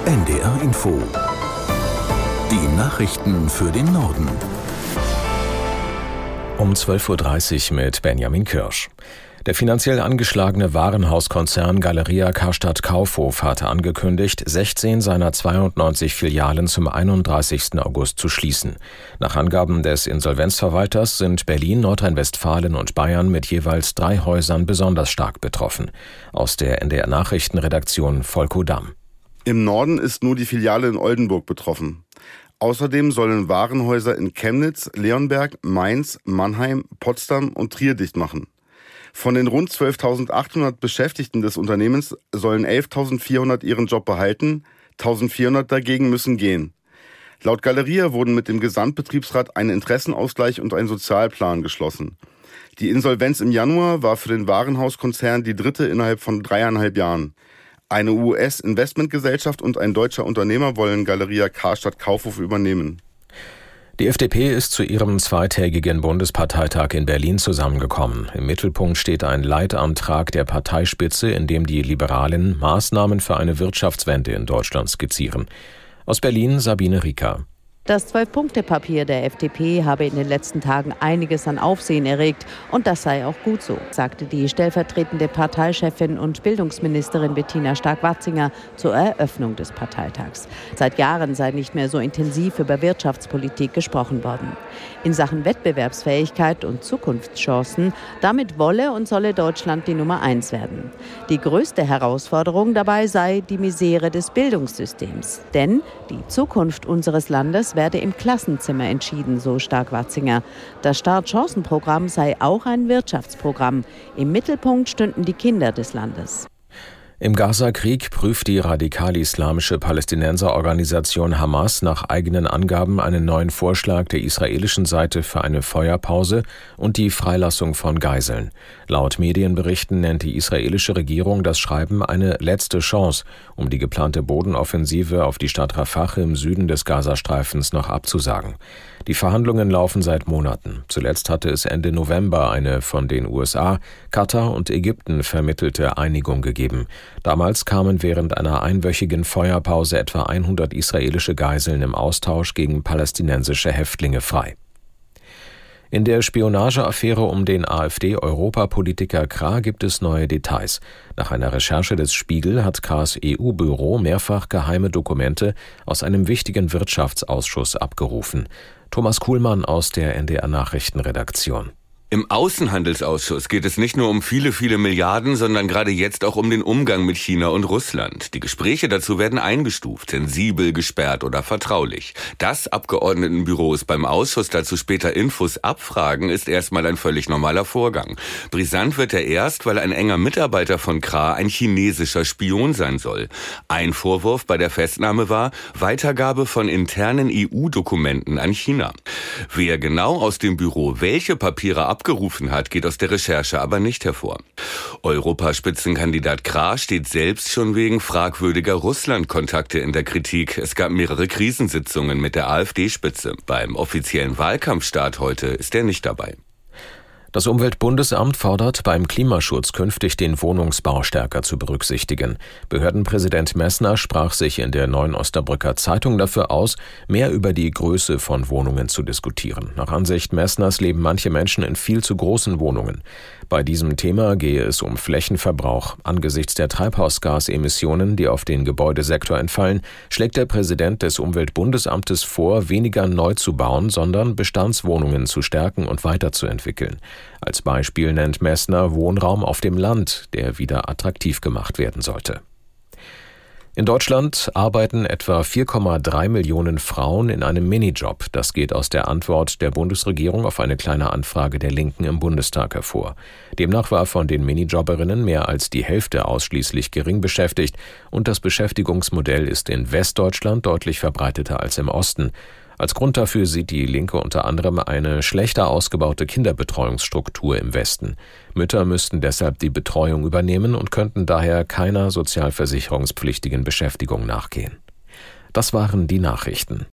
NDR Info. Die Nachrichten für den Norden. Um 12.30 Uhr mit Benjamin Kirsch. Der finanziell angeschlagene Warenhauskonzern Galeria Karstadt Kaufhof hatte angekündigt, 16 seiner 92 Filialen zum 31. August zu schließen. Nach Angaben des Insolvenzverwalters sind Berlin, Nordrhein-Westfalen und Bayern mit jeweils 3 Häusern besonders stark betroffen. Aus der NDR Nachrichtenredaktion Volko Damm. Im Norden ist nur die Filiale in Oldenburg betroffen. Außerdem sollen Warenhäuser in Chemnitz, Leonberg, Mainz, Mannheim, Potsdam und Trier dicht machen. Von den rund 12.800 Beschäftigten des Unternehmens sollen 11.400 ihren Job behalten, 1.400 dagegen müssen gehen. Laut Galeria wurden mit dem Gesamtbetriebsrat ein Interessenausgleich und ein Sozialplan geschlossen. Die Insolvenz im Januar war für den Warenhauskonzern die dritte innerhalb von 3,5 Jahren. Eine US-Investmentgesellschaft und ein deutscher Unternehmer wollen Galeria Karstadt Kaufhof übernehmen. Die FDP ist zu ihrem zweitägigen Bundesparteitag in Berlin zusammengekommen. Im Mittelpunkt steht ein Leitantrag der Parteispitze, in dem die Liberalen Maßnahmen für eine Wirtschaftswende in Deutschland skizzieren. Aus Berlin Sabine Rieker. Das 12-Punkte-Papier der FDP habe in den letzten Tagen einiges an Aufsehen erregt. Und das sei auch gut so, sagte die stellvertretende Parteichefin und Bildungsministerin Bettina Stark-Watzinger zur Eröffnung des Parteitags. Seit Jahren sei nicht mehr so intensiv über Wirtschaftspolitik gesprochen worden. In Sachen Wettbewerbsfähigkeit und Zukunftschancen, damit wolle und solle Deutschland die Nummer 1 werden. Die größte Herausforderung dabei sei die Misere des Bildungssystems. Denn die Zukunft unseres Landes werde im Klassenzimmer entschieden, so Stark-Watzinger. Das Startchancenprogramm sei auch ein Wirtschaftsprogramm. Im Mittelpunkt stünden die Kinder des Landes. Im Gaza-Krieg prüft die radikal-islamische Palästinenserorganisation Hamas nach eigenen Angaben einen neuen Vorschlag der israelischen Seite für eine Feuerpause und die Freilassung von Geiseln. Laut Medienberichten nennt die israelische Regierung das Schreiben eine letzte Chance, um die geplante Bodenoffensive auf die Stadt Rafah im Süden des Gazastreifens noch abzusagen. Die Verhandlungen laufen seit Monaten. Zuletzt hatte es Ende November eine von den USA, Katar und Ägypten vermittelte Einigung gegeben. Damals kamen während einer einwöchigen Feuerpause etwa 100 israelische Geiseln im Austausch gegen palästinensische Häftlinge frei. In der Spionageaffäre um den AfD-Europapolitiker Krah gibt es neue Details. Nach einer Recherche des Spiegel hat Krahs EU-Büro mehrfach geheime Dokumente aus einem wichtigen Wirtschaftsausschuss abgerufen. Thomas Kuhlmann aus der NDR Nachrichtenredaktion. Im Außenhandelsausschuss geht es nicht nur um viele, viele Milliarden, sondern gerade jetzt auch um den Umgang mit China und Russland. Die Gespräche dazu werden eingestuft, sensibel, gesperrt oder vertraulich. Dass Abgeordnetenbüros beim Ausschuss dazu später Infos abfragen, ist erstmal ein völlig normaler Vorgang. Brisant wird er erst, weil ein enger Mitarbeiter von Krah ein chinesischer Spion sein soll. Ein Vorwurf bei der Festnahme war Weitergabe von internen EU-Dokumenten an China. Wer genau aus dem Büro welche Papiere abgerufen hat, geht aus der Recherche aber nicht hervor. Europaspitzenkandidat Krah steht selbst schon wegen fragwürdiger Russland-Kontakte in der Kritik. Es gab mehrere Krisensitzungen mit der AfD-Spitze. Beim offiziellen Wahlkampfstart heute ist er nicht dabei. Das Umweltbundesamt fordert, beim Klimaschutz künftig den Wohnungsbau stärker zu berücksichtigen. Behördenpräsident Messner sprach sich in der Neuen Osnabrücker Zeitung dafür aus, mehr über die Größe von Wohnungen zu diskutieren. Nach Ansicht Messners leben manche Menschen in viel zu großen Wohnungen. Bei diesem Thema gehe es um Flächenverbrauch. Angesichts der Treibhausgasemissionen, die auf den Gebäudesektor entfallen, schlägt der Präsident des Umweltbundesamtes vor, weniger neu zu bauen, sondern Bestandswohnungen zu stärken und weiterzuentwickeln. Als Beispiel nennt Messner Wohnraum auf dem Land, der wieder attraktiv gemacht werden sollte. In Deutschland arbeiten etwa 4,3 Millionen Frauen in einem Minijob. Das geht aus der Antwort der Bundesregierung auf eine kleine Anfrage der Linken im Bundestag hervor. Demnach war von den Minijobberinnen mehr als die Hälfte ausschließlich gering beschäftigt und das Beschäftigungsmodell ist in Westdeutschland deutlich verbreiteter als im Osten. Als Grund dafür sieht die Linke unter anderem eine schlechter ausgebaute Kinderbetreuungsstruktur im Westen. Mütter müssten deshalb die Betreuung übernehmen und könnten daher keiner sozialversicherungspflichtigen Beschäftigung nachgehen. Das waren die Nachrichten.